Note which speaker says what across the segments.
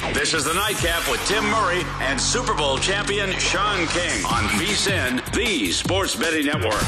Speaker 1: This is the Nightcap with Tim Murray and Super Bowl champion Sean King on VSiN, the Sports Betting Network.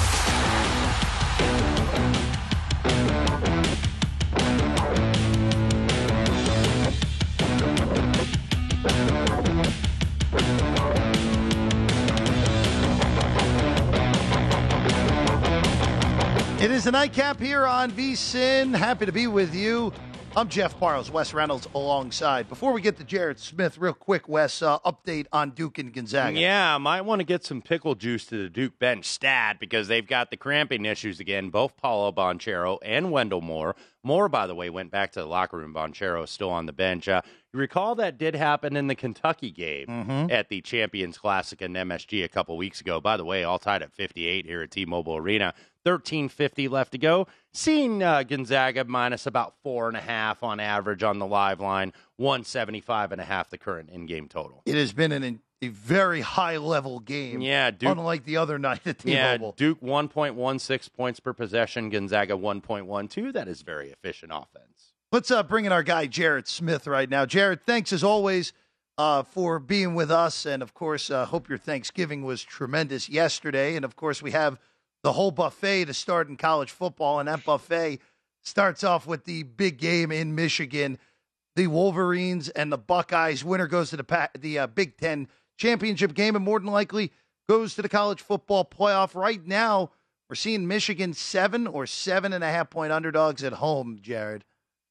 Speaker 2: It is the Nightcap here on VSiN. Happy to be with you. I'm Jeff Parles, Wes Reynolds alongside. Before we get to Jared Smith, real quick, Wes, update on Duke and Gonzaga.
Speaker 3: Yeah, might want to get some pickle juice to the Duke bench stat because they've got the cramping issues again. Both Paolo Banchero and Wendell Moore. Moore, by the way, went back to the locker room. Banchero is still on the bench. You recall that did happen in the Kentucky game at the Champions Classic in MSG a couple weeks ago. By the way, all tied at 58 here at T-Mobile Arena. 13:50 left to go. Seeing Gonzaga minus about 4.5 on average on the live line, 175.5 the current in-game total.
Speaker 2: It has been a very high-level game.
Speaker 3: Yeah, Duke,
Speaker 2: unlike the other night at T-Mobile.
Speaker 3: Yeah, Duke 1.16 points per possession, Gonzaga 1.12. That is very efficient offense.
Speaker 2: Let's bring in our guy Jared Smith right now. Jared, thanks as always for being with us, and of course, hope your Thanksgiving was tremendous yesterday. And of course, we have the whole buffet to start in college football, and that buffet starts off with the big game in Michigan, the Wolverines and the Buckeyes. Winner goes to the Big Ten championship game and more than likely goes to the college football playoff. Right now, we're seeing Michigan 7 or 7.5 point underdogs at home, Jared.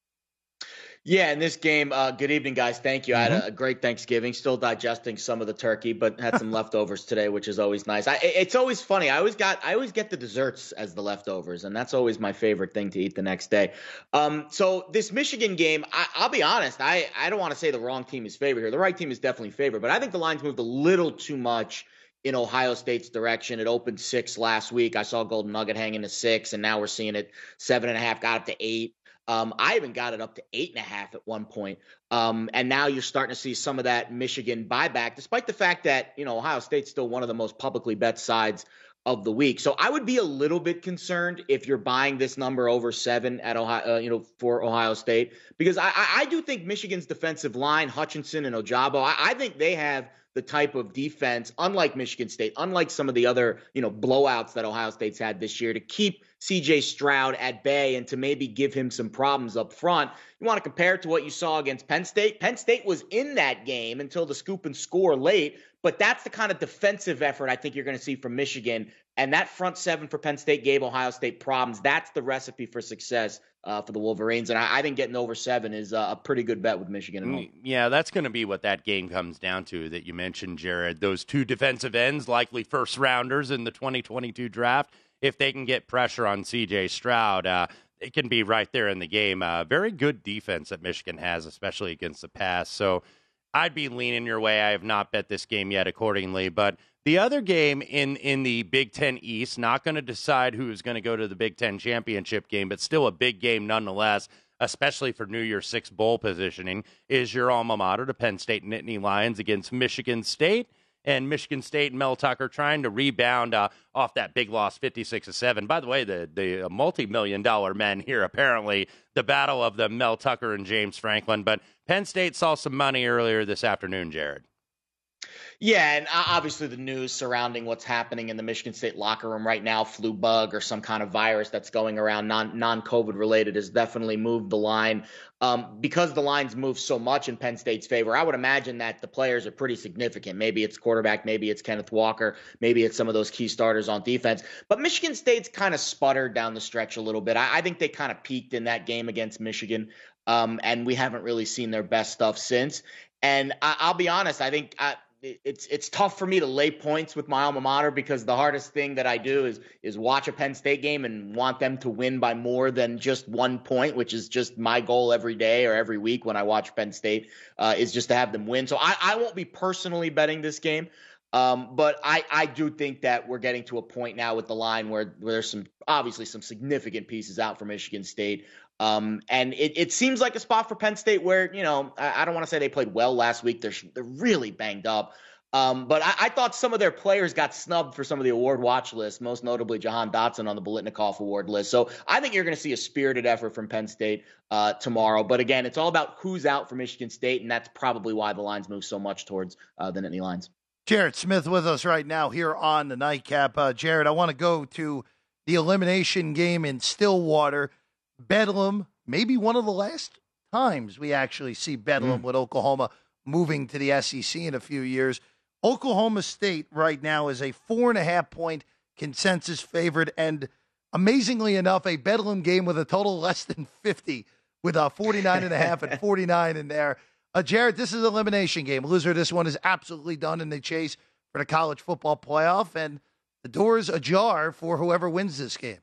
Speaker 4: Yeah, in this game, good evening, guys. Thank you. I had a great Thanksgiving, still digesting some of the turkey, but had some leftovers today, which is always nice. It's always funny. I always get the desserts as the leftovers, and that's always my favorite thing to eat the next day. So this Michigan game, I'll be honest, I don't want to say the wrong team is favored here. The right team is definitely favored, but I think the line's moved a little too much in Ohio State's direction. It opened 6 last week. I saw Golden Nugget hanging to 6, and now we're seeing it 7.5, got up to 8. I even got it up to 8.5 at one point. And now you're starting to see some of that Michigan buyback, despite the fact that, Ohio State's still one of the most publicly bet sides of the week. So I would be a little bit concerned if you're buying this number over 7 at Ohio, for Ohio State, because I do think Michigan's defensive line, Hutchinson and Ojabo, I think they have the type of defense, unlike Michigan State, unlike some of the other, blowouts that Ohio State's had this year, to keep C.J. Stroud at bay and to maybe give him some problems up front. You want to compare it to what you saw against Penn State? Penn State was in that game until the scoop and score late, but that's the kind of defensive effort I think you're going to see from Michigan. And that front 7 for Penn State gave Ohio State problems. That's the recipe for success for the Wolverines. And I think getting over 7 is a pretty good bet with Michigan at home.
Speaker 3: Yeah, that's going to be what that game comes down to that you mentioned, Jared. Those 2 defensive ends, likely first-rounders in the 2022 draft. If they can get pressure on C.J. Stroud, it can be right there in the game. Very good defense that Michigan has, especially against the pass. So I'd be leaning your way. I have not bet this game yet accordingly. But the other game in the Big Ten East, not going to decide who's going to go to the Big Ten championship game, but still a big game nonetheless, especially for New Year's Six bowl positioning, is your alma mater, the Penn State Nittany Lions against Michigan State. And Michigan State and Mel Tucker trying to rebound off that big loss, 56-7. By the way, the multi-million-dollar men here, apparently, the battle of the Mel Tucker and James Franklin. But Penn State saw some money earlier this afternoon, Jared.
Speaker 4: Yeah, and obviously the news surrounding what's happening in the Michigan State locker room right now, flu bug or some kind of virus that's going around non-COVID related, has definitely moved the line. Because the lines move so much in Penn State's favor, I would imagine that the players are pretty significant. Maybe it's quarterback, maybe it's Kenneth Walker, maybe it's some of those key starters on defense. But Michigan State's kind of sputtered down the stretch a little bit. I think they kind of peaked in that game against Michigan, and we haven't really seen their best stuff since. And I'll be honest, I think it's tough for me to lay points with my alma mater, because the hardest thing that I do is watch a Penn State game and want them to win by more than just 1 point, which is just my goal every day or every week when I watch Penn State, is just to have them win. So I won't be personally betting this game. But I do think that we're getting to a point now with the line where there's obviously some significant pieces out for Michigan State. And it seems like a spot for Penn State where, I don't want to say they played well last week. They're really banged up. But I thought some of their players got snubbed for some of the award watch lists, most notably Jahan Dotson on the Biletnikoff Award list. So I think you're going to see a spirited effort from Penn State tomorrow. But again, it's all about who's out for Michigan State, and that's probably why the lines move so much towards the Nittany Lions.
Speaker 2: Jared Smith with us right now here on the Nightcap. Jared, I want to go to the elimination game in Stillwater. Bedlam, maybe one of the last times we actually see Bedlam with Oklahoma moving to the SEC in a few years. Oklahoma State right now is a 4.5-point consensus favorite, and amazingly enough, a Bedlam game with a total less than 50, with a 49.5 and 49 in there. Jared, this is an elimination game. Loser, this one is absolutely done in the chase for the college football playoff, and the door's ajar for whoever wins this game.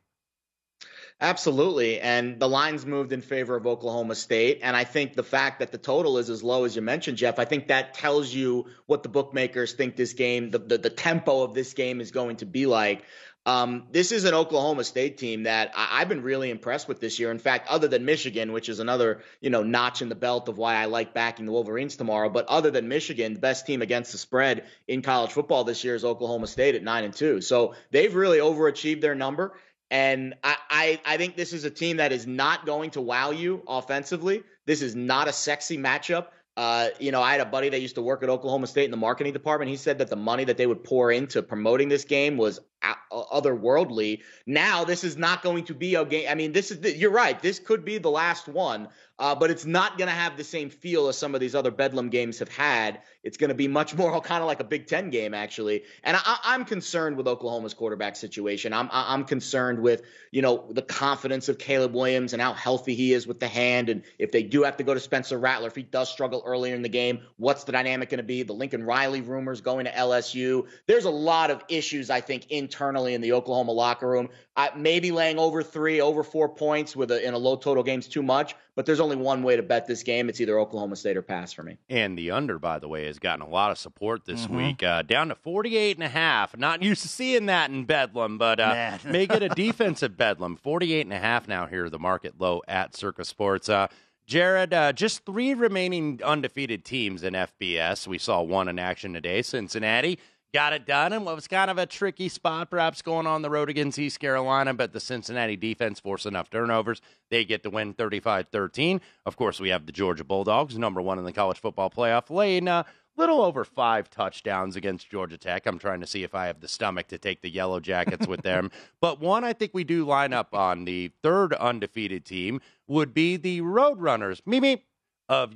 Speaker 4: Absolutely. And the lines moved in favor of Oklahoma State. And I think the fact that the total is as low as you mentioned, Jeff, I think that tells you what the bookmakers think this game, the tempo of this game is going to be like. This is an Oklahoma State team that I've been really impressed with this year. In fact, other than Michigan, which is another, notch in the belt of why I like backing the Wolverines tomorrow. But other than Michigan, the best team against the spread in college football this year is Oklahoma State at 9-2. So they've really overachieved their number. And I think this is a team that is not going to wow you offensively. This is not a sexy matchup. I had a buddy that used to work at Oklahoma State in the marketing department. He said that the money that they would pour into promoting this game was otherworldly. Now, this is not going to be a game. I mean, you're right. This could be the last one, but it's not going to have the same feel as some of these other Bedlam games have had. It's going to be much more kind of like a Big Ten game, actually. And I'm concerned with Oklahoma's quarterback situation. I'm concerned with, the confidence of Caleb Williams and how healthy he is with the hand. And if they do have to go to Spencer Rattler, if he does struggle earlier in the game, what's the dynamic going to be? The Lincoln Riley rumors going to LSU. There's a lot of issues, I think, internally in the Oklahoma locker room. Maybe laying over 4 points in a low total game is too much, but there's only one way to bet this game. It's either Oklahoma State or pass for me.
Speaker 3: And the under, by the way, has gotten a lot of support this week, down to 48.5. Not used to seeing that in Bedlam, but make it a defensive Bedlam. 48.5 now here, the market low at Circa Sports. Jared, just 3 remaining undefeated teams in FBS. We saw one in action today, Cincinnati. Got it done in what was kind of a tricky spot, perhaps going on the road against East Carolina, but the Cincinnati defense forced enough turnovers. They get to win 35-13. Of course, we have the Georgia Bulldogs, number 1 in the college football playoff, laying little over 5 touchdowns against Georgia Tech. I'm trying to see if I have the stomach to take the Yellow Jackets with them. But one I think we do line up on, the third undefeated team, would be the Roadrunners, of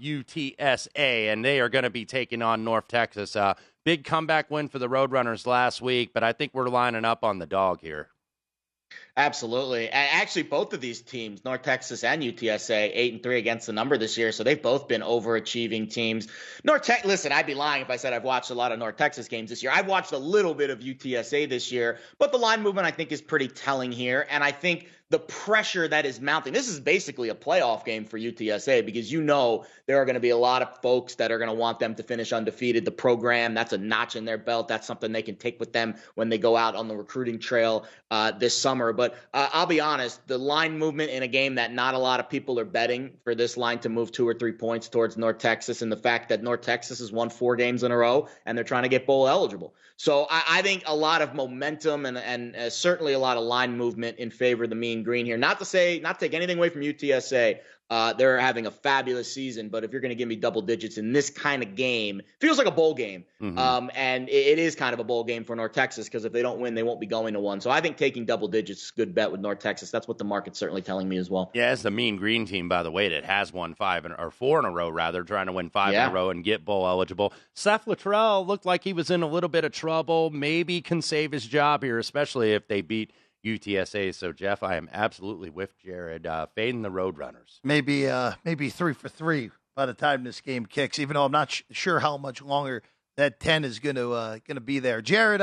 Speaker 3: UTSA, and they are going to be taking on North Texas. Big comeback win for the Roadrunners last week, but I think we're lining up on the dog here.
Speaker 4: Absolutely. Actually, both of these teams, North Texas and UTSA, 8-3 against the number this year. So they've both been overachieving teams. Listen, I'd be lying if I said I've watched a lot of North Texas games this year. I've watched a little bit of UTSA this year, but the line movement I think is pretty telling here. And I think the pressure that is mounting, this is basically a playoff game for UTSA because there are going to be a lot of folks that are going to want them to finish undefeated. The program, that's a notch in their belt. That's something they can take with them when they go out on the recruiting trail this summer. But I'll be honest, the line movement in a game that not a lot of people are betting for this line to move 2 or 3 points towards North Texas, and the fact that North Texas has won 4 games in a row and they're trying to get bowl eligible. So I think a lot of momentum and certainly a lot of line movement in favor of the Mean Green here. Not to take anything away from UTSA. They're having a fabulous season, but if you're going to give me double digits in this kind of game, feels like a bowl game. And it is kind of a bowl game for North Texas because if they don't win, they won't be going to one. So I think taking double digits is a good bet with North Texas. That's what the market's certainly telling me as well.
Speaker 3: Yeah, it's the Mean Green team, by the way, that has won 4 in a row, rather, trying to win 5 in a row and get bowl eligible. Seth Luttrell looked like he was in a little bit of trouble, maybe can save his job here, especially if they beat UTSA. So, Jeff, I am absolutely with Jared, fading the Roadrunners.
Speaker 2: Maybe 3 for 3 by the time this game kicks, even though I'm not sure how much longer that 10 is going to be there. Jared,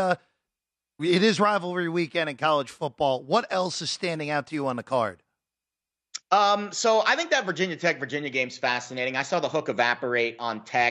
Speaker 2: it is rivalry weekend in college football. What else is standing out to you on the card?
Speaker 4: So I think that Virginia Tech-Virginia game's fascinating. I saw the hook evaporate on Tech.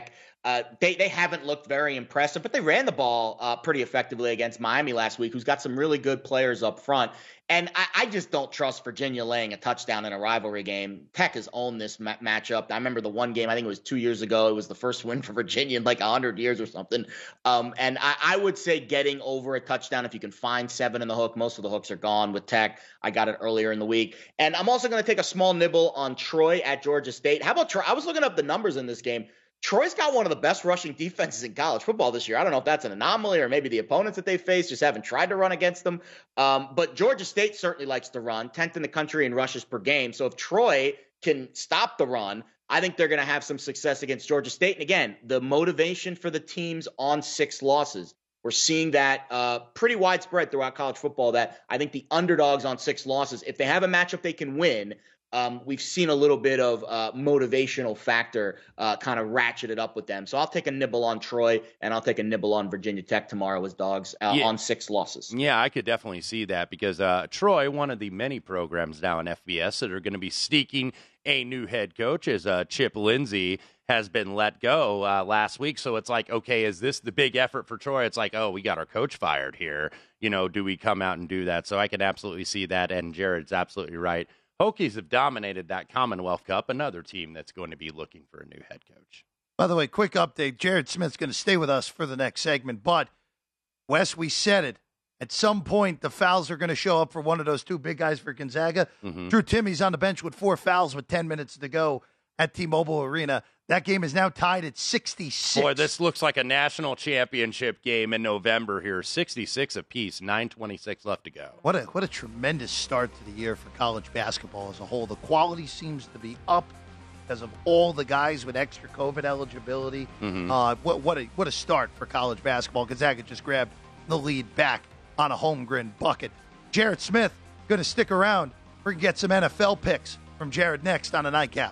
Speaker 4: They haven't looked very impressive, but they ran the ball pretty effectively against Miami last week, who's got some really good players up front. And I just don't trust Virginia laying a touchdown in a rivalry game. Tech has owned this matchup. I remember the one game, I think it was 2 years ago. It was the first win for Virginia in like 100 years or something. And I would say getting over a touchdown if you can find 7 in the hook. Most of the hooks are gone with Tech. I got it earlier in the week. And I'm also going to take a small nibble on Troy at Georgia State. How about Troy? I was looking up the numbers in this game. Troy's got one of the best rushing defenses in college football this year. I don't know if that's an anomaly or maybe the opponents that they face just haven't tried to run against them. But Georgia State certainly likes to run, 10th in the country in rushes per game. So if Troy can stop the run, I think they're going to have some success against Georgia State. And again, the motivation for the teams on 6 losses. We're seeing that pretty widespread throughout college football, that I think the underdogs on 6 losses, if they have a matchup they can win, we've seen a little bit of motivational factor kind of ratcheted up with them. So I'll take a nibble on Troy, and I'll take a nibble on Virginia Tech tomorrow as dogs on 6 losses.
Speaker 3: Yeah, I could definitely see that because Troy, one of the many programs now in FBS that are going to be seeking a new head coach, as Chip Lindsey has been let go last week. So it's like, okay, is this the big effort for Troy? It's like, oh, we got our coach fired here. Do we come out and do that? So I can absolutely see that, and Jared's absolutely right. Hokies have dominated that Commonwealth Cup, another team that's going to be looking for a new head coach.
Speaker 2: By the way, quick update. Jared Smith's going to stay with us for the next segment. But, Wes, we said it. At some point, the fouls are going to show up for one of those 2 big guys for Gonzaga. Mm-hmm. Drew Timmy's on the bench with 4 fouls with 10 minutes to go at T-Mobile Arena. That game is now tied at 66.
Speaker 3: Boy, this looks like a national championship game in November here. 66 apiece, 9:26 left to go.
Speaker 2: What a tremendous start to the year for college basketball as a whole. The quality seems to be up because of all the guys with extra COVID eligibility. Mm-hmm. What a start for college basketball. Gonzaga just grabbed the lead back on a Holmgren bucket. Jared Smith going to stick around. We're going to get some NFL picks from Jared next on a Nightcap.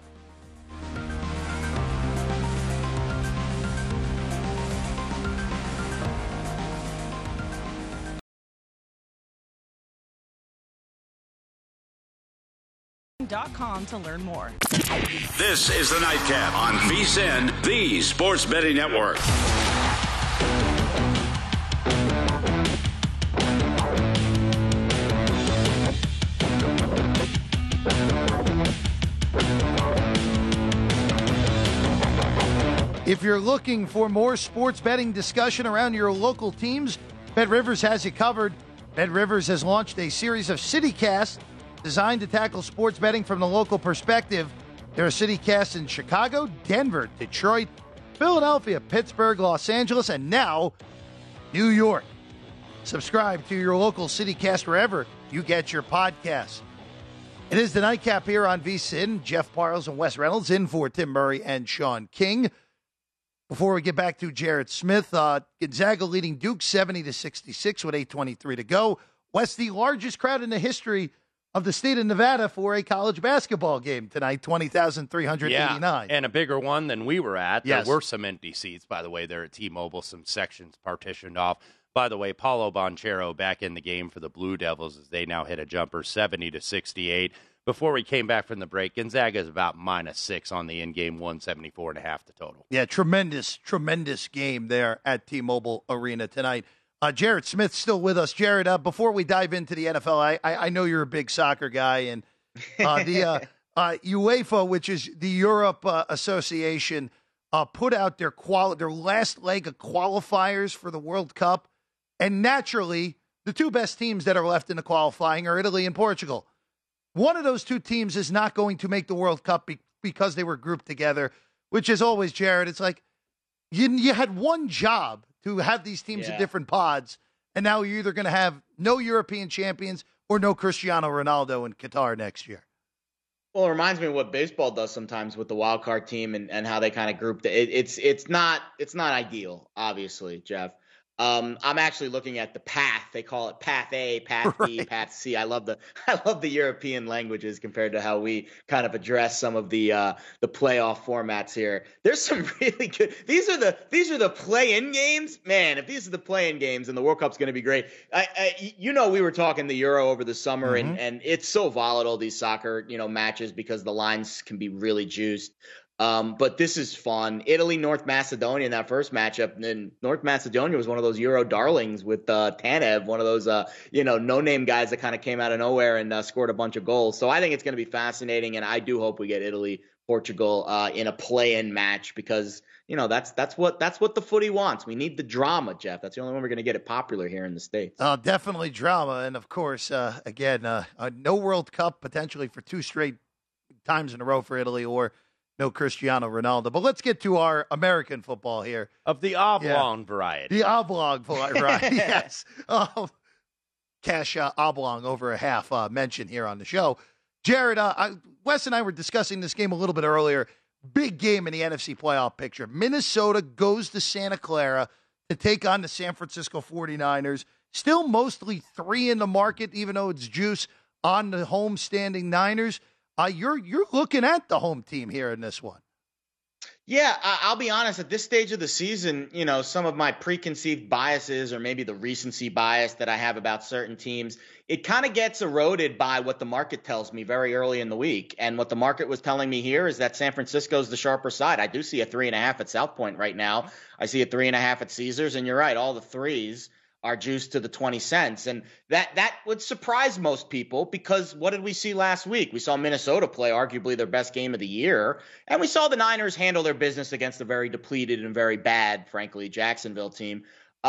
Speaker 5: .com to learn more.
Speaker 1: This is the Nightcap on VSiN, the Sports Betting Network.
Speaker 2: If you're looking for more sports betting discussion around your local teams, BetRivers has you covered. BetRivers has launched a series of CityCasts designed to tackle sports betting from the local perspective. There are CityCasts in Chicago, Denver, Detroit, Philadelphia, Pittsburgh, Los Angeles, and now New York. Subscribe to your local CityCast wherever you get your podcasts. It is the Nightcap here on VSiN. Jeff Parles and Wes Reynolds in for Tim Murray and Sean King. Before we get back to Jared Smith, Gonzaga leading Duke 70-66 with 8:23 to go. Wes, the largest crowd in the history of the state of Nevada for a college basketball game tonight, 20,389.
Speaker 3: Yeah, and a bigger one than we were at.
Speaker 2: Yes.
Speaker 3: There were some empty seats, by the way, there at T-Mobile, some sections partitioned off. By the way, Paulo Banchero back in the game for the Blue Devils as they now hit a jumper 70-68. Before we came back from the break, Gonzaga is about -6 on the in-game, 174.5 the total.
Speaker 2: Yeah, tremendous game there at T-Mobile Arena tonight. Jared Smith still with us. Jared, before we dive into the NFL, I know you're a big soccer guy, and the UEFA, which is the Europe Association, put out their last leg of qualifiers for the World Cup, and naturally, the 2 best teams that are left in the qualifying are Italy and Portugal. One of those 2 teams is not going to make the World Cup because they were grouped together, which is always, Jared, it's like you had one job to have these teams in different pods, and now you're either going to have no European champions or no Cristiano Ronaldo in Qatar next year.
Speaker 4: Well, it reminds me of what baseball does sometimes with the wild card team and how they kind of group it's not ideal, obviously, Jeff. I'm actually looking at the path. They call it Path A, Path B, Path C. I love the European languages compared to how we kind of address some of the playoff formats here. There's some really good. These are the play-in games, man. If these are the play-in games, then the World Cup's going to be great. We were talking the Euro over the summer, and it's so volatile, these soccer matches, because the lines can be really juiced. But this is fun. Italy, North Macedonia in that first matchup. And North Macedonia was one of those Euro darlings with Tanev, one of those, no-name guys that kind of came out of nowhere and scored a bunch of goals. So I think it's going to be fascinating, and I do hope we get Italy, Portugal in a play-in match because, that's what the footy wants. We need the drama, Jeff. That's the only one we're going to get it popular here in the States.
Speaker 2: Definitely drama. And, of course, again, no World Cup potentially for 2 straight times in a row for Italy or no Cristiano Ronaldo. But let's get to our American football here.
Speaker 3: Of the oblong variety.
Speaker 2: The oblong variety, yes. Cash oblong over a half mentioned here on the show. Jared, Wes and I were discussing this game a little bit earlier. Big game in the NFC playoff picture. Minnesota goes to Santa Clara to take on the San Francisco 49ers. Still mostly 3 in the market, even though it's juice on the home standing Niners. You're looking at the home team here in this one.
Speaker 4: Yeah, I'll be honest. At this stage of the season, some of my preconceived biases or maybe the recency bias that I have about certain teams, it kind of gets eroded by what the market tells me very early in the week. And what the market was telling me here is that San Francisco is the sharper side. I do see a 3.5 at South Point right now. I see a 3.5 at Caesars. And you're right, all the threes are juiced to the 20 cents. And that would surprise most people because what did we see last week? We saw Minnesota play arguably their best game of the year. And we saw the Niners handle their business against a very depleted and very bad, frankly, Jacksonville team.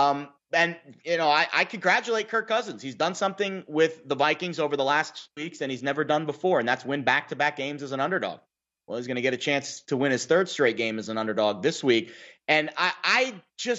Speaker 4: I congratulate Kirk Cousins. He's done something with the Vikings over the last 2 weeks and he's never done before. And that's win back-to-back games as an underdog. Well, he's going to get a chance to win his 3rd straight game as an underdog this week. And I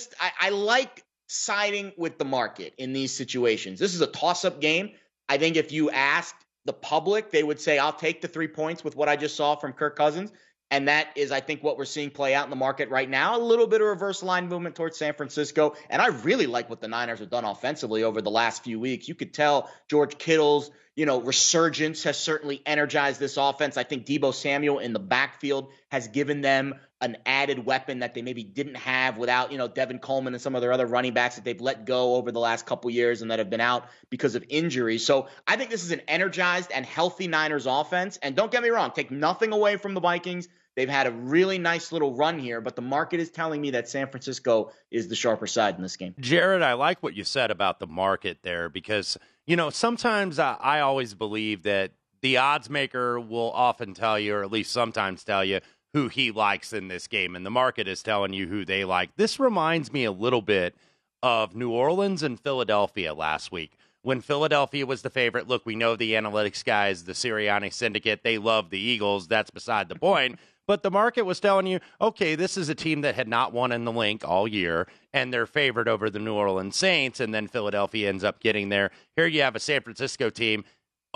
Speaker 4: like siding with the market in these situations. This is a toss-up game. I think if you asked the public, they would say, I'll take the 3 points with what I just saw from Kirk Cousins. And that is, I think, what we're seeing play out in the market right now. A little bit of reverse line movement towards San Francisco. And I really like what the Niners have done offensively over the last few weeks. You could tell George Kittle's, resurgence has certainly energized this offense. I think Deebo Samuel in the backfield has given them an added weapon that they maybe didn't have without, Devin Coleman and some of their other running backs that they've let go over the last couple years and that have been out because of injury. So I think this is an energized and healthy Niners offense. And don't get me wrong, take nothing away from the Vikings. They've had a really nice little run here, but the market is telling me that San Francisco is the sharper side in this game.
Speaker 3: Jared, I like what you said about the market there because, sometimes I always believe that the odds maker will often tell you, or at least sometimes tell you, who he likes in this game, and the market is telling you who they like. This reminds me a little bit of New Orleans and Philadelphia last week. When Philadelphia was the favorite, look, we know the analytics guys, the Sirianni syndicate, they love the Eagles. That's beside the point. But the market was telling you, okay, this is a team that had not won in the Link all year, and they're favored over the New Orleans Saints, and then Philadelphia ends up getting there. Here you have a San Francisco team,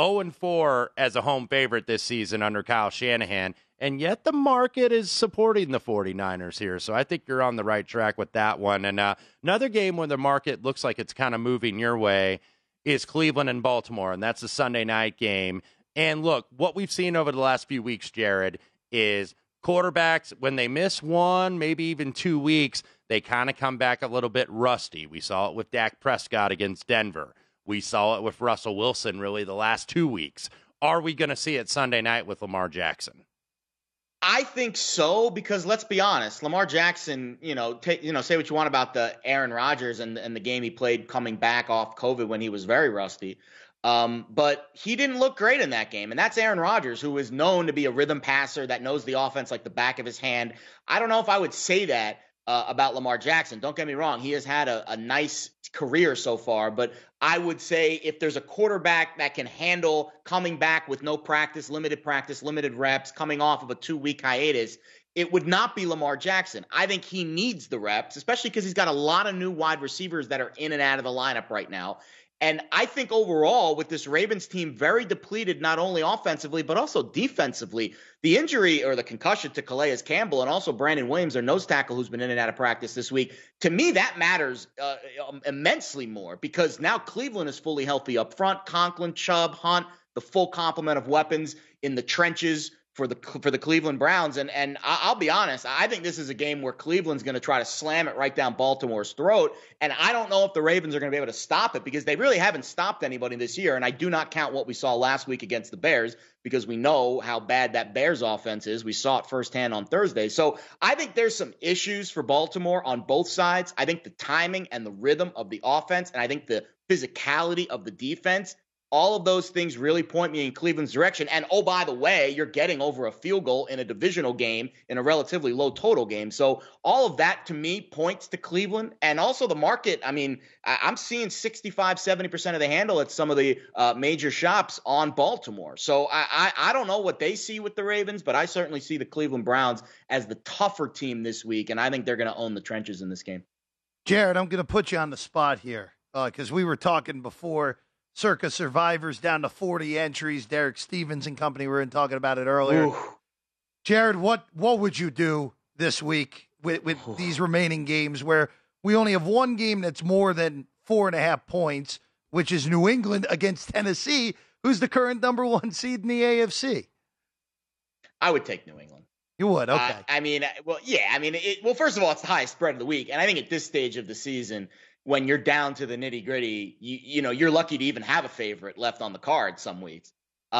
Speaker 3: 0-4 as a home favorite this season under Kyle Shanahan, and yet the market is supporting the 49ers here. So I think you're on the right track with that one. And another game where the market looks like it's kind of moving your way is Cleveland and Baltimore, and that's a Sunday night game. And look, what we've seen over the last few weeks, Jared, is quarterbacks, when they miss 1, maybe even 2 weeks, they kind of come back a little bit rusty. We saw it with Dak Prescott against Denver. We saw it with Russell Wilson really the last 2 weeks. Are we going to see it Sunday night with Lamar Jackson?
Speaker 4: I think so, because let's be honest, Lamar Jackson, say what you want about the Aaron Rodgers and the game he played coming back off COVID when he was very rusty. But he didn't look great in that game. And that's Aaron Rodgers, who is known to be a rhythm passer that knows the offense like the back of his hand. I don't know if I would say that about Lamar Jackson. Don't get me wrong. He has had a nice career so far, but I would say if there's a quarterback that can handle coming back with no practice, limited reps, coming off of a 2-week hiatus, it would not be Lamar Jackson. I think he needs the reps, especially because he's got a lot of new wide receivers that are in and out of the lineup right now. And I think overall, with this Ravens team very depleted, not only offensively, but also defensively, the injury or the concussion to Calais Campbell and also Brandon Williams, their nose tackle, who's been in and out of practice this week, to me, that matters immensely more because now Cleveland is fully healthy up front. Conklin, Chubb, Hunt, the full complement of weapons in the trenches for the Cleveland Browns. And I'll be honest, I think this is a game where Cleveland's going to try to slam it right down Baltimore's throat. And I don't know if the Ravens are going to be able to stop it because they really haven't stopped anybody this year. And I do not count what we saw last week against the Bears because we know how bad that Bears offense is. We saw it firsthand on Thursday. So I think there's some issues for Baltimore on both sides. I think the timing and the rhythm of the offense, and I think the physicality of the defense, all of those things really point me in Cleveland's direction. And, oh, by the way, you're getting over a field goal in a divisional game in a relatively low total game. So all of that, to me, points to Cleveland. And also the market, I mean, I'm seeing 65, 70% of the handle at some of the major shops on Baltimore. So I don't know what they see with the Ravens, but I certainly see the Cleveland Browns as the tougher team this week, and I think they're going to own the trenches in this game.
Speaker 2: Jared, I'm going to put you on the spot here because we were talking before circa survivors down to 40 entries. Derek Stevens and company were talking about it earlier. Ooh. Jared, what would you do this week with these remaining games where we only have one game that's more than 4.5 points, which is New England against Tennessee, who's the current number one seed in the AFC?
Speaker 4: I would take New England.
Speaker 2: You would? Okay.
Speaker 4: First of all, it's the highest spread of the week. And I think at this stage of the season, when you're down to the nitty gritty, you're lucky to even have a favorite left on the card some weeks.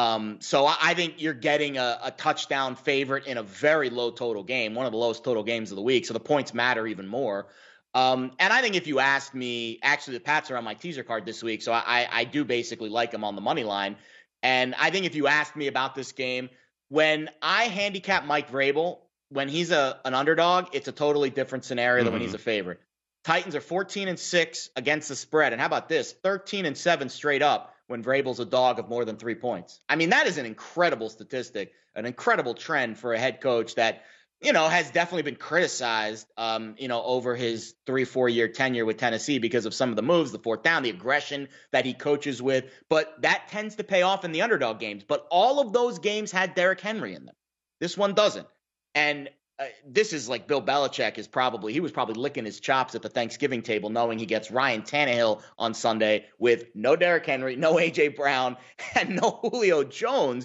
Speaker 4: So I think you're getting a touchdown favorite in a very low total game, one of the lowest total games of the week. So the points matter even more. And I think if you asked me, actually the Pats are on my teaser card this week. So I do basically like them on the money line. And I think if you asked me about this game, when I handicap Mike Vrabel, when he's an underdog, it's a totally different scenario than when he's a favorite. Titans are 14-6 against the spread. And how about this? 13-7 straight up when Vrabel's a dog of more than 3 points. I mean, that is an incredible statistic, an incredible trend for a head coach that, has definitely been criticized, over his 3-4 year tenure with Tennessee because of some of the moves, the fourth down, the aggression that he coaches with. But that tends to pay off in the underdog games. But all of those games had Derrick Henry in them. This one doesn't. And this is like Bill Belichick he was probably licking his chops at the Thanksgiving table knowing he gets Ryan Tannehill on Sunday with no Derrick Henry, no A.J. Brown, and no Julio Jones.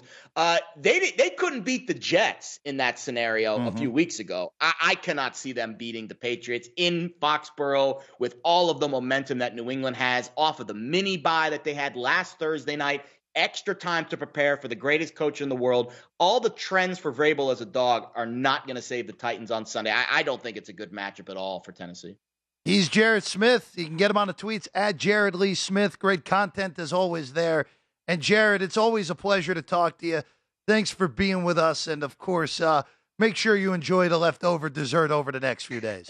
Speaker 4: They couldn't beat the Jets in that scenario a few weeks ago. I cannot see them beating the Patriots in Foxborough with all of the momentum that New England has off of the mini bye that they had last Thursday night. Extra time to prepare for the greatest coach in the world. All the trends for Vrabel as a dog are not going to save the Titans on Sunday. I don't think it's a good matchup at all for Tennessee.
Speaker 2: He's Jared Smith. You can get him on the tweets at Jared Lee Smith. Great content as always there. And Jared, it's always a pleasure to talk to you. Thanks for being with us. And of course, make sure you enjoy the leftover dessert over the next few days.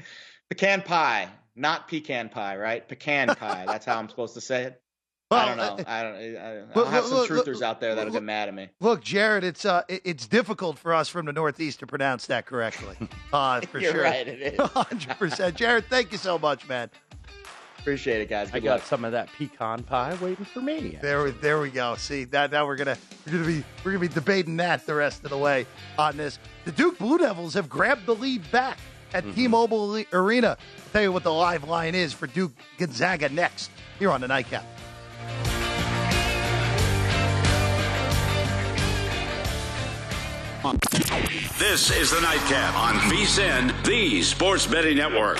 Speaker 4: Pecan pie, not pecan pie, right? Pecan pie. That's how I'm supposed to say it. Well, I don't know. I'll have some truthers out there that'll get mad at me.
Speaker 2: Look, Jared, it's difficult for us from the Northeast to pronounce that correctly. For
Speaker 4: You're
Speaker 2: sure.
Speaker 4: Right, it is.
Speaker 2: 100%. Jared, thank you so much, man.
Speaker 4: Appreciate it, guys.
Speaker 3: I got some of that pecan pie waiting for me.
Speaker 2: There we go. See that now we're gonna be debating that the rest of the way on this. The Duke Blue Devils have grabbed the lead back at T-Mobile Arena. I'll tell you what the live line is for Duke Gonzaga next here on the Nightcap.
Speaker 1: This is the Nightcap on VSiN, the Sports Betting Network.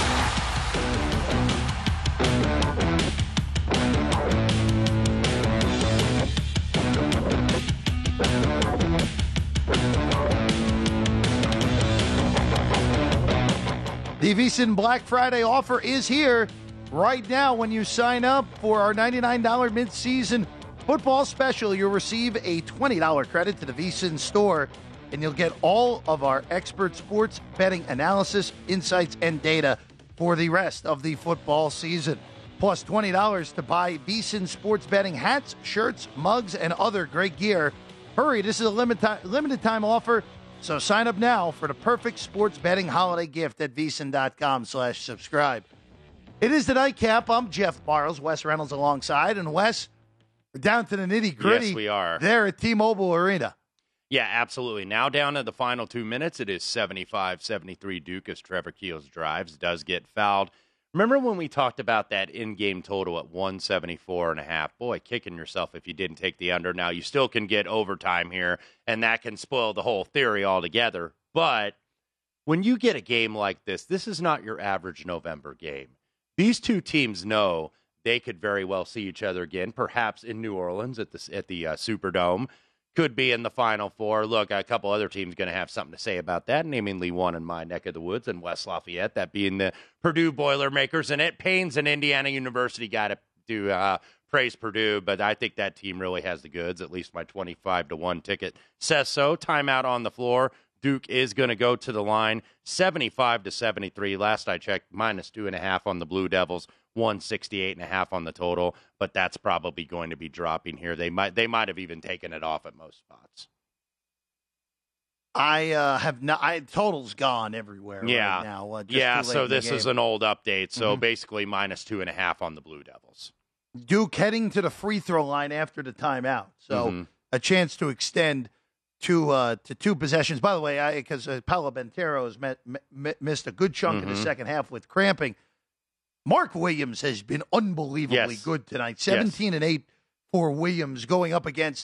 Speaker 2: The VSiN Black Friday offer is here right now. When you sign up for our $99 mid-season football special, you'll receive a $20 credit to the VSiN store, and you'll get all of our expert sports betting analysis, insights, and data for the rest of the football season. Plus $20 to buy VSiN sports betting hats, shirts, mugs, and other great gear. Hurry, this is a limited time offer, so sign up now for the perfect sports betting holiday gift at VSiN.com/subscribe. It is the Nightcap. I'm Jeff Barrows, Wes Reynolds alongside, and Wes, we're down to the nitty-gritty.
Speaker 3: Yes, we are.
Speaker 2: There at T-Mobile Arena.
Speaker 3: Yeah, absolutely. Now down to the final 2 minutes. It is 75-73 Duke as Trevor Keels drives, does get fouled Remember when we talked about that in-game total at 174.5? Boy, kicking yourself if you didn't take the under. Now, you still can get overtime here, and that can spoil the whole theory altogether. But when you get a game like this, this is not your average November game. These two teams know they could very well see each other again, perhaps in New Orleans at the Superdome. Could be in the Final Four. Look, a couple other teams going to have something to say about that, namely one in my neck of the woods in West Lafayette, that being the Purdue Boilermakers. And it pains an Indiana University guy to praise Purdue, but I think that team really has the goods. At least my 25-1 ticket says so. Timeout on the floor. Duke is going to go to the line, 75-73. Last I checked, -2.5 on the Blue Devils, 168.5 on the total. But that's probably going to be dropping here. They might have even taken it off at most spots.
Speaker 2: I have not. Total's gone everywhere right now.
Speaker 3: So this is an old update. So basically -2.5 on the Blue Devils.
Speaker 2: Duke heading to the free throw line after the timeout. So a chance to extend to two possessions. By the way, because Paolo Banchero has missed a good chunk in the second half with cramping. Mark Williams has been unbelievably good tonight. 17 and 8 for Williams going up against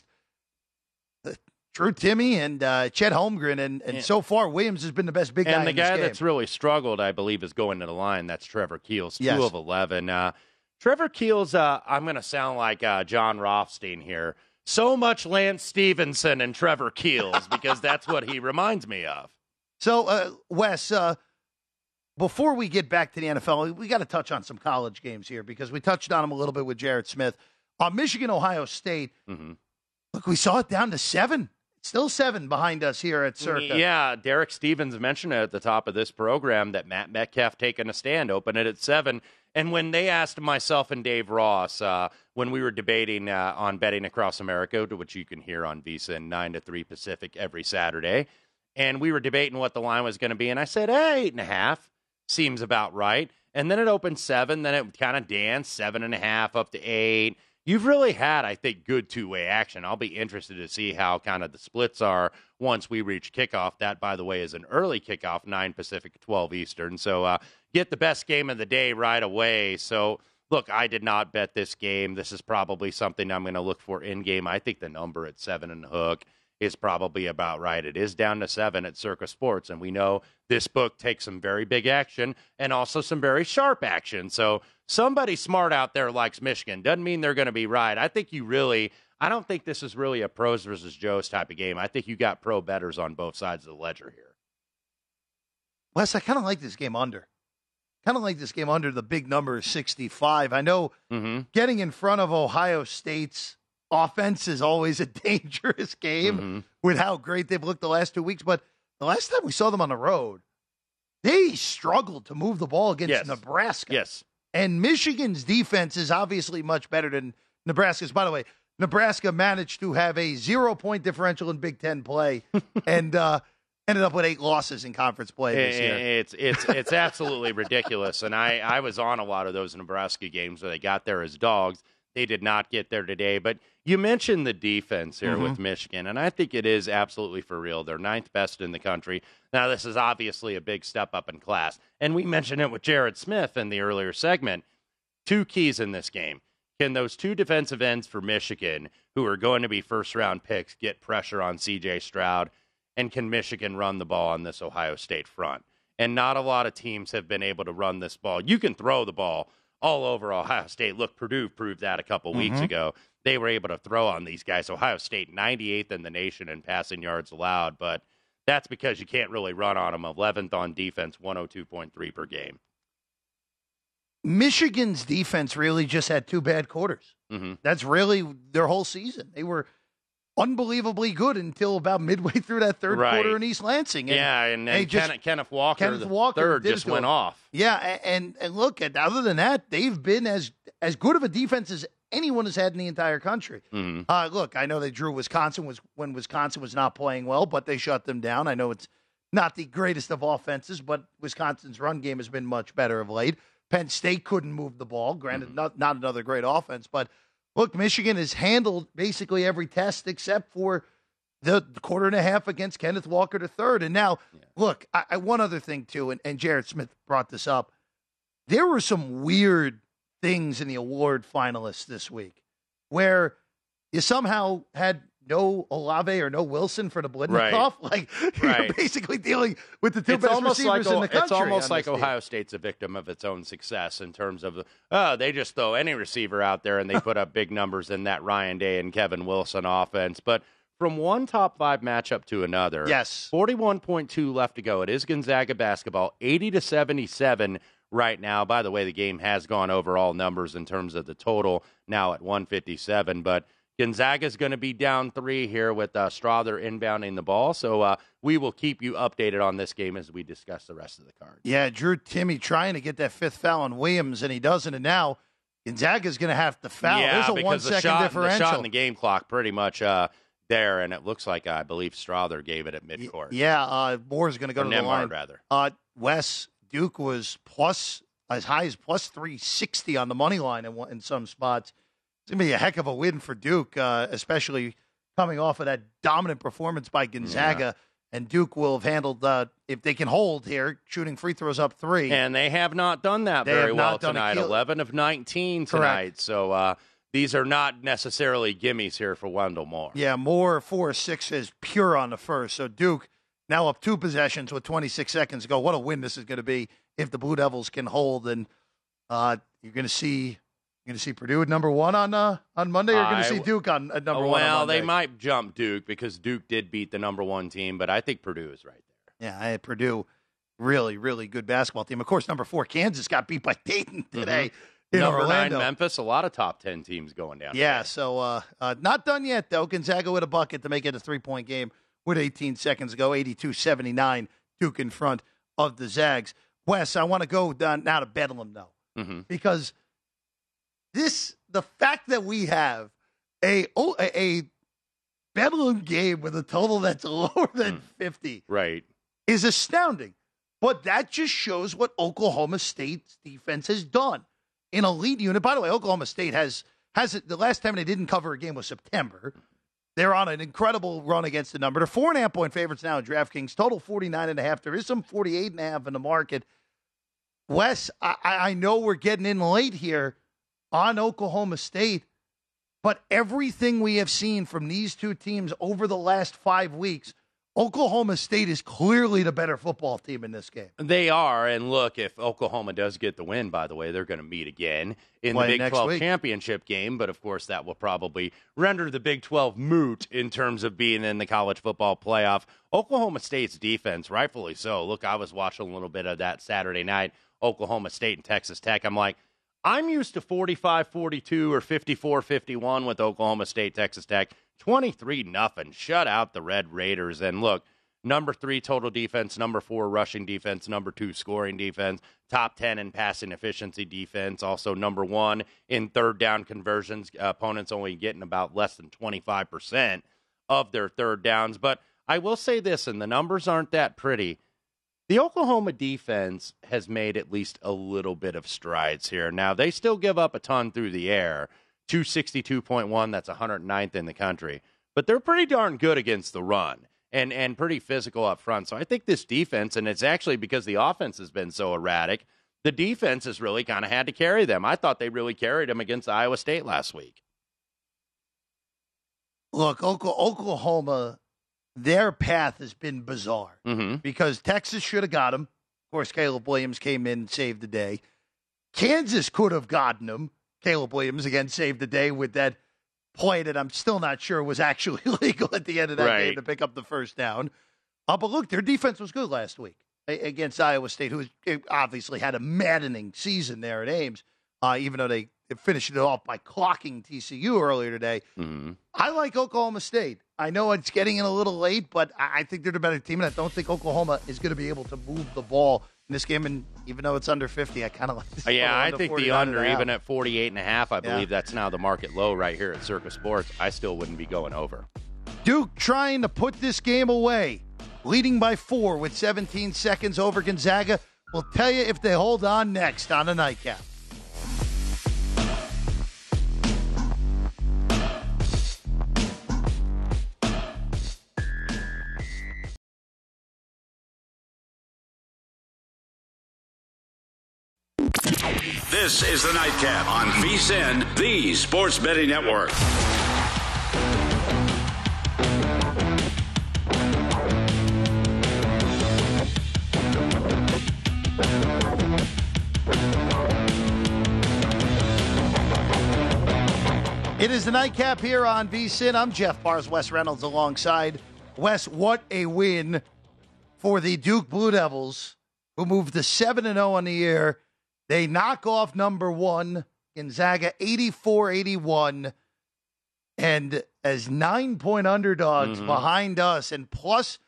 Speaker 2: Drew Timme and Chet Holmgren. And so far, Williams has been the best big guy in this game.
Speaker 3: And the guy that's really struggled, I believe, is going to the line. That's Trevor Keels, 2 of 11. Trevor Keels, I'm going to sound like John Rothstein here. So much Lance Stevenson and Trevor Keels, because that's what he reminds me of.
Speaker 2: So, Wes, before we get back to the NFL, we got to touch on some college games here, because we touched on them a little bit with Jared Smith. Michigan, Ohio State, look, we saw it down to 7. It's still 7 behind us here at Circa.
Speaker 3: Yeah, Derek Stevens mentioned it at the top of this program that Matt Metcalf taking a stand, open it at 7. And when they asked myself and Dave Ross, when we were debating on Betting Across America, which you can hear on VSiN 9 to 3 Pacific every Saturday, and we were debating what the line was going to be, and I said, 8.5 seems about right. And then it opened 7, then it kind of danced 7.5 up to 8. You've really had, I think, good two-way action. I'll be interested to see how kind of the splits are once we reach kickoff. That, by the way, is an early kickoff, 9 Pacific, 12 Eastern. So get the best game of the day right away. So, look, I did not bet this game. This is probably something I'm going to look for in-game. I think the number at 7 and hook is probably about right. It is down to 7 at Circa Sports, and we know this book takes some very big action and also some very sharp action. So somebody smart out there likes Michigan. Doesn't mean they're going to be right. I don't think this is really a pros versus Joes type of game. I think you got pro bettors on both sides of the ledger here.
Speaker 2: Wes, I kind of like this game under. The big number is 65. I know getting in front of Ohio State's offense is always a dangerous game with how great they've looked the last 2 weeks. But the last time we saw them on the road, they struggled to move the ball against Nebraska.
Speaker 3: Yes.
Speaker 2: And Michigan's defense is obviously much better than Nebraska's. By the way, Nebraska managed to have a 0-point differential in Big Ten play and ended up with 8 losses in conference play this year.
Speaker 3: It's absolutely ridiculous. And I was on a lot of those Nebraska games where they got there as dogs. They did not get there today. But you mentioned the defense here with Michigan, and I think it is absolutely for real. They're 9th best in the country. Now, this is obviously a big step up in class. And we mentioned it with Jared Smith in the earlier segment. 2 keys in this game. Can those 2 defensive ends for Michigan, who are going to be first-round picks, get pressure on C.J. Stroud? And can Michigan run the ball on this Ohio State front? And not a lot of teams have been able to run this ball. You can throw the ball all over Ohio State. Look, Purdue proved that a couple weeks ago. They were able to throw on these guys. Ohio State, 98th in the nation in passing yards allowed, but that's because you can't really run on them. 11th on defense, 102.3 per game.
Speaker 2: Michigan's defense really just had 2 bad quarters. That's really their whole season. They were unbelievably good until about midway through that third quarter in East Lansing.
Speaker 3: And Kenneth Walker, the third, just went off.
Speaker 2: Yeah, and look, other than that, they've been as good of a defense as anyone has had in the entire country. Look, I know they drew Wisconsin when Wisconsin was not playing well, but they shut them down. I know it's not the greatest of offenses, but Wisconsin's run game has been much better of late. Penn State couldn't move the ball. Granted, not another great offense, but look, Michigan has handled basically every test except for the quarter and a half against Kenneth Walker III. And now, look, one other thing, too, and Jared Smith brought this up. there were some weird things in the award finalists this week where you somehow had no Olave or no Wilson for the Blitnikoff. Like, you're basically dealing with the two best receivers in the country.
Speaker 3: It's almost like Ohio
Speaker 2: team.
Speaker 3: State's a victim of its own success in terms of, they just throw any receiver out there and they put up big numbers in that Ryan Day and Kevin Wilson offense. But from one top 5 matchup to another,
Speaker 2: yes,
Speaker 3: 41.2 left to go. It is Gonzaga basketball, 80-77 right now. By the way, the game has gone over all numbers in terms of the total, now at 157. But Gonzaga's going to be down 3 here with Strother inbounding the ball. So we will keep you updated on this game as we discuss the rest of the card.
Speaker 2: Yeah, Drew Timme trying to get that 5th foul on Williams, and he doesn't. And now Gonzaga's going to have to foul.
Speaker 3: Yeah,
Speaker 2: there's a 1 second differential.
Speaker 3: The shot in the game clock pretty much there, and it looks like I believe Strother gave it at midcourt.
Speaker 2: Yeah, Moore's going to go to the line.
Speaker 3: Rather.
Speaker 2: Wes, Duke was plus as high as plus 360 on the money line in some spots. It's going to be a heck of a win for Duke, especially coming off of that dominant performance by Gonzaga. Yeah. And Duke will have handled, if they can hold here, shooting free throws up 3.
Speaker 3: And they have not done that very well tonight. 11 of 19 tonight.
Speaker 2: Correct.
Speaker 3: So these are not necessarily gimmies here for Wendell Moore.
Speaker 2: Yeah, Moore 4-6 is pure on the first. So Duke now up 2 possessions with 26 seconds to go. What a win this is going to be if the Blue Devils can hold. And you're going to see Purdue at number 1 on Monday. You're going to see Duke on at number 1 on Monday.
Speaker 3: Well, they might jump Duke because Duke did beat the number 1 team, but I think Purdue is right there.
Speaker 2: Yeah, Purdue, really, really good basketball team. Of course, number 4 Kansas got beat by Dayton today. In
Speaker 3: number
Speaker 2: Orlando.
Speaker 3: 9 Memphis, a lot of top 10 teams going down.
Speaker 2: Yeah, so not done yet though. Gonzaga with a bucket to make it a 3-point game with 18 seconds to go. 82-79, Duke in front of the Zags. Wes, I want to go down now to Bedlam though, because the fact that we have a Bedlam game with a total that's lower than 50 is astounding. But that just shows what Oklahoma State's defense has done. An elite unit. By the way, Oklahoma State has it. The last time they didn't cover a game was September. They're on an incredible run against the number. They're 4.5-point favorites now in DraftKings. Total 49.5. There is some 48.5 in the market. Wes, I know we're getting in late here on Oklahoma State, but everything we have seen from these two teams over the last 5 weeks, Oklahoma State is clearly the better football team in this game.
Speaker 3: They are, and look, if Oklahoma does get the win, by the way, they're going to meet again in the Big 12 championship game, but of course that will probably render the Big 12 moot in terms of being in the college football playoff. Oklahoma State's defense, rightfully so. Look, I was watching a little bit of that Saturday night, Oklahoma State and Texas Tech. I'm like, I'm used to 45-42 or 54-51 with Oklahoma State, Texas Tech. 23-0. Shut out the Red Raiders. And look, number 3 total defense, number 4 rushing defense, number 2 scoring defense, top 10 in passing efficiency defense, also number 1 in third down conversions. Opponents only getting about less than 25% of their third downs. But I will say this, and the numbers aren't that pretty. The Oklahoma defense has made at least a little bit of strides here. Now, they still give up a ton through the air, 262.1, that's 109th in the country. But they're pretty darn good against the run and pretty physical up front. So I think this defense, and it's actually because the offense has been so erratic, the defense has really kind of had to carry them. I thought they really carried them against Iowa State last week.
Speaker 2: Look, Oklahoma, their path has been bizarre because Texas should have got him. Of course, Caleb Williams came in and saved the day. Kansas could have gotten him. Caleb Williams, again, saved the day with that play that I'm still not sure was actually legal at the end of that game to pick up the first down. But look, their defense was good last week against Iowa State, who obviously had a maddening season there at Ames, even though they finished it off by clocking TCU earlier today. I like Oklahoma State. I know it's getting in a little late, but I think they're the better team, and I don't think Oklahoma is going to be able to move the ball in this game. And even though it's under 50, I kind of like this.
Speaker 3: Yeah, I think the under, even at 48.5, I believe that's now the market low right here at Circa Sports. I still wouldn't be going over.
Speaker 2: Duke trying to put this game away, leading by 4 with 17 seconds over Gonzaga. We'll tell you if they hold on next on the Nightcap.
Speaker 1: This is the Nightcap on VSiN, the Sports Betting Network.
Speaker 2: It is the Nightcap here on VSiN. I'm Jeff Bars, Wes Reynolds alongside. Wes, what a win for the Duke Blue Devils, who moved to 7-0 on the year. They knock off number one, Gonzaga, 84-81. And as 9-point underdogs behind us and plus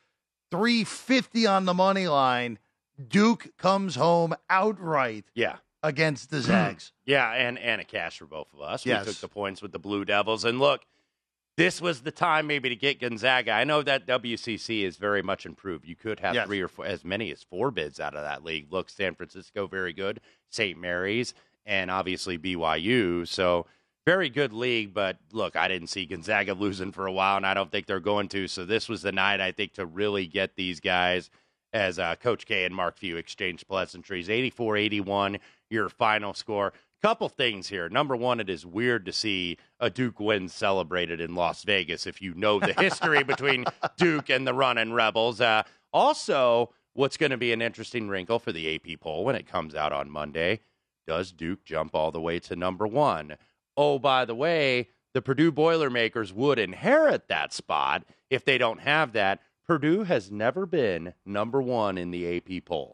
Speaker 2: 350 on the money line, Duke comes home outright.
Speaker 3: Yeah.
Speaker 2: Against the Zags.
Speaker 3: Yeah, and a cash for both of us.
Speaker 2: Yes.
Speaker 3: We took the points with the Blue Devils. And look, this was the time maybe to get Gonzaga. I know that WCC is very much improved. You could have 3 or 4, as many as 4 bids out of that league. Look, San Francisco, very good. St. Mary's, and obviously BYU. So very good league. But look, I didn't see Gonzaga losing for a while, and I don't think they're going to. So this was the night, I think, to really get these guys as Coach K and Mark Few exchanged pleasantries. 84-81, your final score. Couple things here. Number one, it is weird to see a Duke win celebrated in Las Vegas if you know the history between Duke and the Runnin' Rebels. Also, what's going to be an interesting wrinkle for the AP poll when it comes out on Monday, does Duke jump all the way to number one? Oh, by the way, the Purdue Boilermakers would inherit that spot if they don't have that. Purdue has never been number one in the AP poll.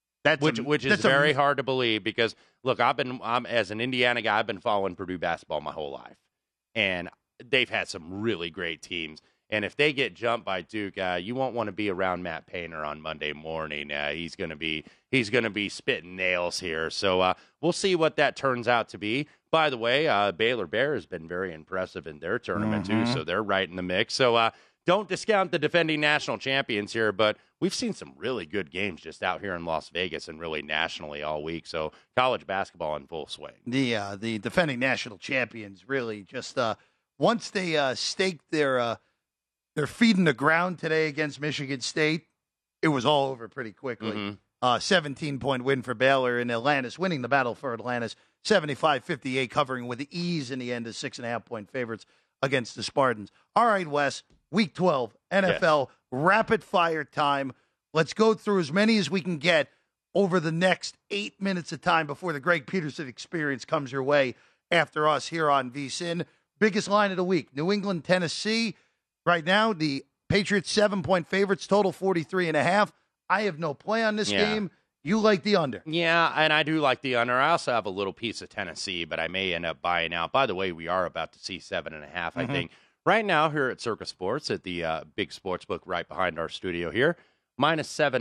Speaker 3: Which is very hard to believe because, look, I'm as an Indiana guy, I've been following Purdue basketball my whole life. And they've had some really great teams. And if they get jumped by Duke, you won't want to be around Matt Painter on Monday morning. He's going to be spitting nails here. So we'll see what that turns out to be. By the way, Baylor Bear has been very impressive in their tournament, too. So they're right in the mix. So don't discount the defending national champions here, but we've seen some really good games just out here in Las Vegas and really nationally all week. So college basketball in full swing.
Speaker 2: The defending national champions really just once they staked their feet in the ground today against Michigan State, it was all over pretty quickly. 17-point win for Baylor and Atlantis, winning the battle for Atlantis, 75-58, covering with ease in the end as 6.5-point favorites against the Spartans. All right, Wes. Week 12, NFL, rapid-fire time. Let's go through as many as we can get over the next 8 minutes of time before the Greg Peterson experience comes your way after us here on VSiN. Biggest line of the week, New England, Tennessee. Right now, the Patriots 7-point favorites, total 43.5. I have no play on this game. You like the under.
Speaker 3: Yeah, and I do like the under. I also have a little piece of Tennessee, but I may end up buying out. By the way, we are about to see 7.5, I think. Right now, here at Circa Sports, at the big sports book right behind our studio here, -7,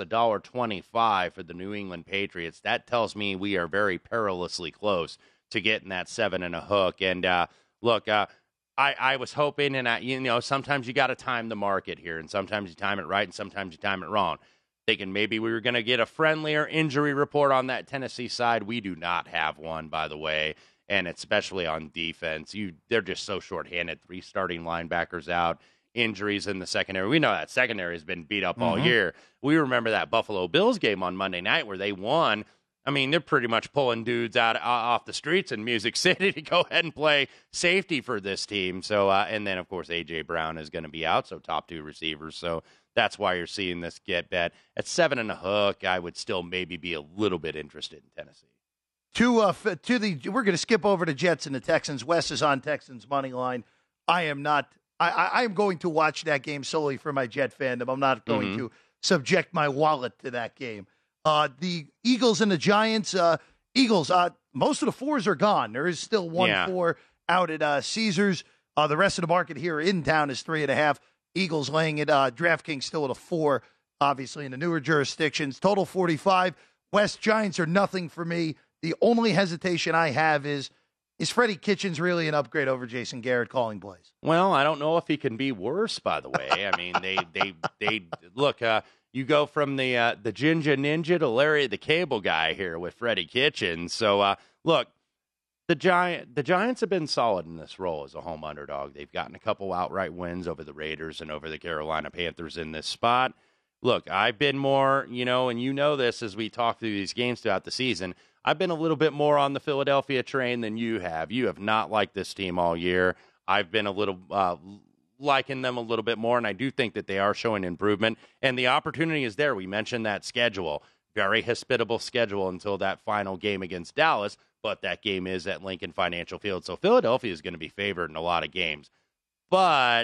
Speaker 3: -$1.25 for the New England Patriots. That tells me we are very perilously close to getting that 7 and a hook. And look, I was hoping, and sometimes you got to time the market here, and sometimes you time it right, and sometimes you time it wrong. Thinking maybe we were going to get a friendlier injury report on that Tennessee side. We do not have one, by the way. And especially on defense, they're just so shorthanded. 3 starting linebackers out, injuries in the secondary. We know that secondary has been beat up all year. We remember that Buffalo Bills game on Monday night where they won. I mean, they're pretty much pulling dudes out off the streets in Music City to go ahead and play safety for this team. So, and then, of course, A.J. Brown is going to be out, so top 2 receivers. So that's why you're seeing this get bet. At 7 and a hook, I would still maybe be a little bit interested in Tennessee.
Speaker 2: We're going to skip over to Jets and the Texans. Wes is on Texans money line. I am not. I am going to watch that game solely for my Jet fandom. I'm not going to subject my wallet to that game. The Eagles and the Giants. Eagles. Most of the 4s are gone. There is still 1-4 out at Caesars. The rest of the market here in town is 3.5. Eagles laying it. DraftKings still at a 4. Obviously in the newer jurisdictions. Total 45. West Giants are nothing for me. The only hesitation I have is Freddie Kitchens really an upgrade over Jason Garrett calling plays?
Speaker 3: Well, I don't know if he can be worse, by the way. I mean, they look, you go from the Ginger Ninja to Larry the Cable Guy here with Freddie Kitchens. So, look, the Giants have been solid in this role as a home underdog. They've gotten a couple outright wins over the Raiders and over the Carolina Panthers in this spot. look, I've been more, and you know this as we talk through these games throughout the season, I've been a little bit more on the Philadelphia train than you have. You have not liked this team all year. I've been a little liking them a little bit more, and I do think that they are showing improvement. And the opportunity is there. We mentioned that schedule. Very hospitable schedule until that final game against Dallas, but that game is at Lincoln Financial Field. So Philadelphia is going to be favored in a lot of games. But,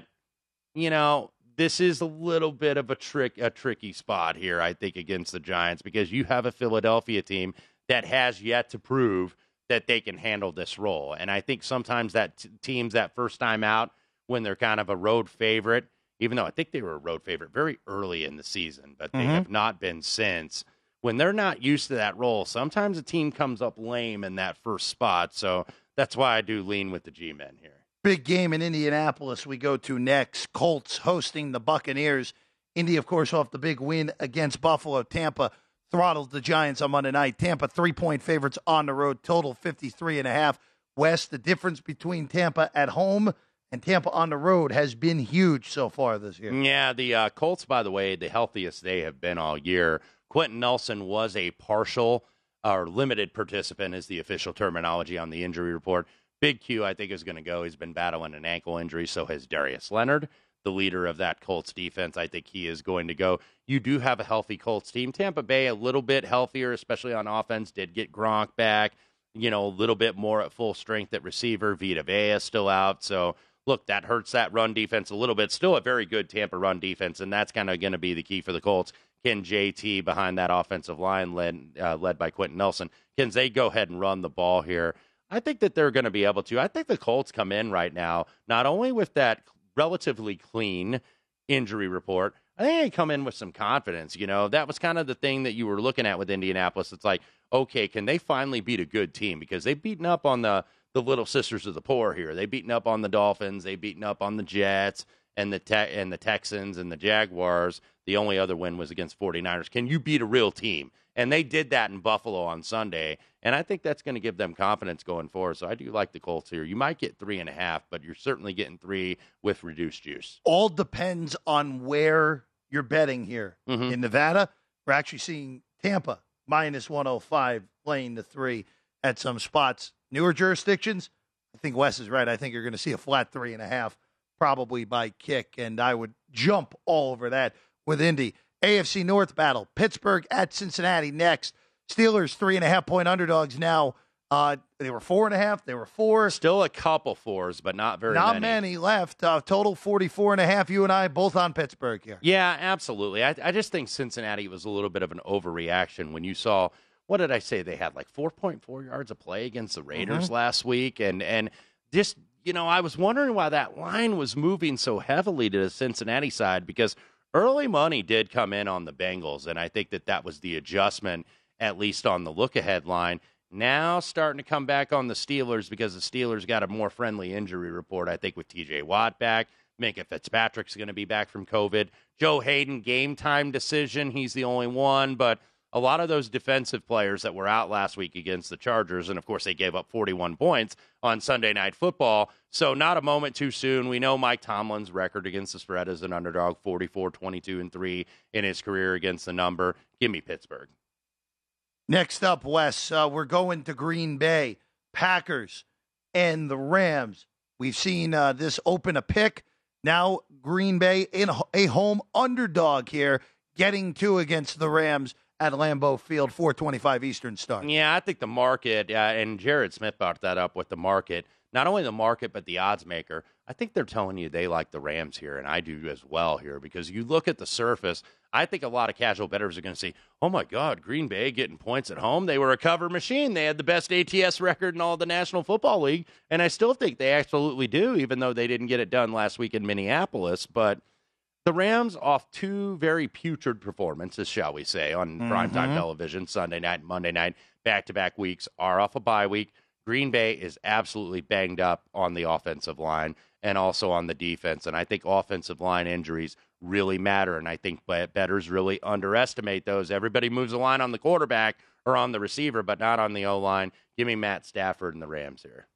Speaker 3: this is a little bit of a tricky spot here, I think, against the Giants, because you have a Philadelphia team that has yet to prove that they can handle this role. And I think sometimes that teams that first time out, when they're kind of a road favorite, even though I think they were a road favorite very early in the season, but they have not been since. When they're not used to that role, sometimes a team comes up lame in that first spot. So that's why I do lean with the G-men here.
Speaker 2: Big game in Indianapolis we go to next. Colts hosting the Buccaneers. Indy, of course, off the big win against Buffalo. Tampa throttled the Giants on Monday night. Tampa 3-point favorites on the road, total 53.5. West, the difference between Tampa at home and Tampa on the road has been huge so far this year.
Speaker 3: Yeah, the Colts, by the way, the healthiest they have been all year. Quentin Nelson was a partial or limited participant, is the official terminology on the injury report. Big Q, I think, is going to go. He's been battling an ankle injury, so has Darius Leonard, the leader of that Colts defense. I think he is going to go. You do have a healthy Colts team. Tampa Bay, a little bit healthier, especially on offense, did get Gronk back, a little bit more at full strength at receiver. Vita Vea still out. So, look, that hurts that run defense a little bit. Still a very good Tampa run defense, and that's kind of going to be the key for the Colts. Can JT behind that offensive line led by Quentin Nelson, can they go ahead and run the ball here? I think that they're going to be able to. I think the Colts come in right now, not only with that relatively clean injury report, I think they come in with some confidence. That was kind of the thing that you were looking at with Indianapolis. It's like, okay, can they finally beat a good team? Because they've beaten up on the little sisters of the poor here. They've beaten up on the Dolphins. They've beaten up on the Jets and the Texans and the Jaguars. The only other win was against 49ers. Can you beat a real team? And they did that in Buffalo on Sunday, and I think that's going to give them confidence going forward. So I do like the Colts here. You might get 3.5, but you're certainly getting 3 with reduced juice.
Speaker 2: All depends on where you're betting here. In Nevada, we're actually seeing Tampa minus 105 playing the 3 at some spots. Newer jurisdictions, I think Wes is right. I think you're going to see a flat 3.5, probably by kick, and I would jump all over that with Indy. AFC North battle, Pittsburgh at Cincinnati next. Steelers 3.5-point underdogs now. They were 4.5. They were 4.
Speaker 3: Still a couple 4s, but not very
Speaker 2: many. Not many left. Total 44.5. You and I both on Pittsburgh here.
Speaker 3: Yeah, absolutely. I just think Cincinnati was a little bit of an overreaction when you saw, what did I say? They had like 4.4 yards of play against the Raiders last week. And just, I was wondering why that line was moving so heavily to the Cincinnati side, because early money did come in on the Bengals, and I think that was the adjustment, at least on the look-ahead line. Now starting to come back on the Steelers, because the Steelers got a more friendly injury report, I think, with T.J. Watt back. Minkah Fitzpatrick's going to be back from COVID. Joe Hayden, game-time decision. He's the only one, but a lot of those defensive players that were out last week against the Chargers, and, of course, they gave up 41 points on Sunday Night Football, so not a moment too soon. We know Mike Tomlin's record against the spread as an underdog, 44-22-3 in his career against the number. Give me Pittsburgh.
Speaker 2: Next up, Wes, we're going to Green Bay. Packers and the Rams. We've seen this open a pick. Now Green Bay in a home underdog here, getting 2 against the Rams at Lambeau Field, 4:25 Eastern start.
Speaker 3: Yeah, I think the market, and Jared Smith brought that up with the market, not only the market but the odds maker, I think they're telling you they like the Rams here, and I do as well here, because you look at the surface, I think a lot of casual bettors are going to say, oh my God, Green Bay getting points at home. They were a cover machine. They had the best ATS record in all of the National Football League, and I still think they absolutely do, even though they didn't get it done last week in Minneapolis. But the Rams, off 2 very putrid performances, shall we say, on primetime television, Sunday night and Monday night, back-to-back weeks, are off a bye week. Green Bay is absolutely banged up on the offensive line and also on the defense, and I think offensive line injuries really matter, and I think bettors really underestimate those. Everybody moves the line on the quarterback or on the receiver, but not on the O-line. Give me Matt Stafford and the Rams here.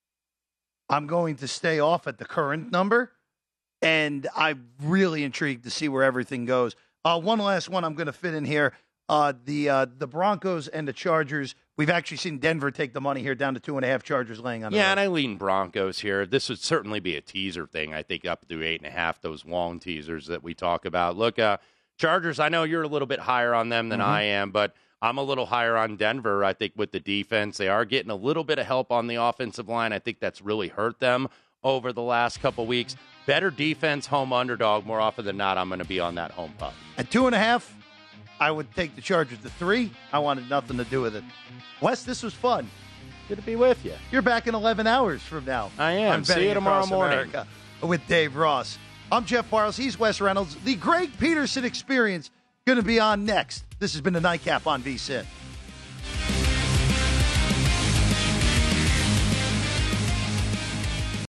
Speaker 2: I'm going to stay off at the current number, and I'm really intrigued to see where everything goes. One last one I'm going to fit in here. The Broncos and the Chargers. We've actually seen Denver take the money here down to 2.5. Chargers laying on.
Speaker 3: Yeah, and I lean Broncos here. This would certainly be a teaser thing. I think up to 8.5. Those long teasers that we talk about. Look, Chargers. I know you're a little bit higher on them than I am, but I'm a little higher on Denver. I think with the defense, they are getting a little bit of help on the offensive line. I think that's really hurt them over the last couple weeks. Better defense, home underdog. More often than not, I'm going to be on that home puck.
Speaker 2: At 2.5, I would take the Chargers to 3. I wanted nothing to do with it. Wes, this was fun.
Speaker 3: Good to be with you.
Speaker 2: You're back in 11 hours from now.
Speaker 3: I am.
Speaker 2: I'm
Speaker 3: See you tomorrow morning.
Speaker 2: America with Dave Ross. I'm Jeff Parles. He's Wes Reynolds. The Greg Peterson Experience going to be on next. This has been the Nightcap on VSiN.